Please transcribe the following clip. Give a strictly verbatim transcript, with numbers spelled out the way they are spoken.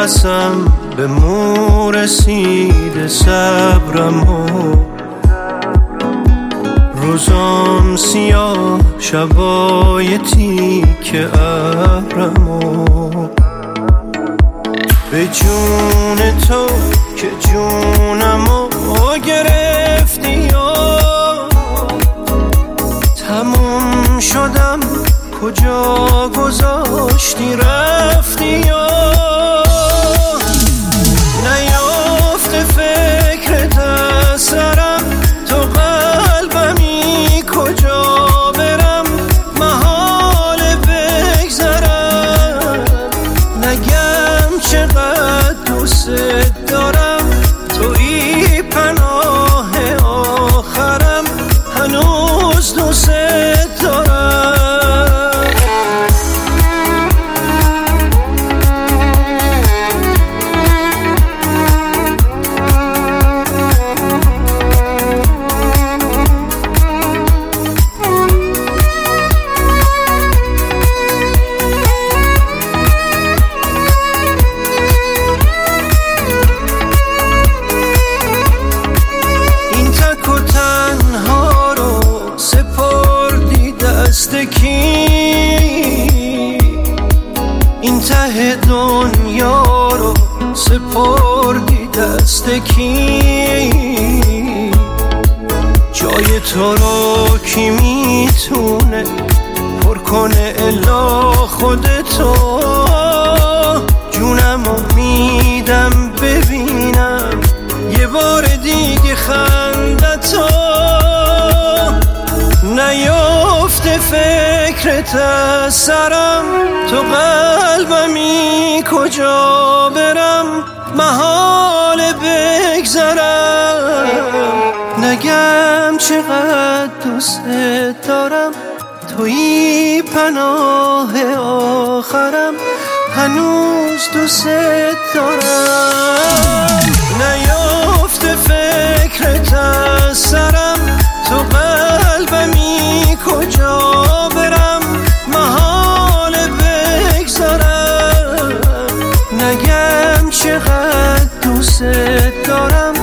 نفسم به مو رسیده صبرم و روزام سیاه شبای تیک ابرم و به جون تو که جونمو گرفتی یا تموم شدم کجا گذاشتی رفتی یا نیافته فکرت از سرم تو قلبمی کجا برم محال بگذرم نگم چقدر دوست دارم تویی پناه آخرم هنوز دوست دارم این ته دنیا رو سپردی دست کی جای تو رو کی میتونه پر کنه الا خودتو جونمو میدم ببینم یه بار دیگه خندتو نیافته فکرت از سرم تو قلبمی کجا برم محال بگذرم نگم چقدر دوست دارم تویی پناه آخرم هنوز دوست دارم نیافته فکرت از سرم تو قلبمی کجا برم محال بگذارم نگم چقدر دوست دارم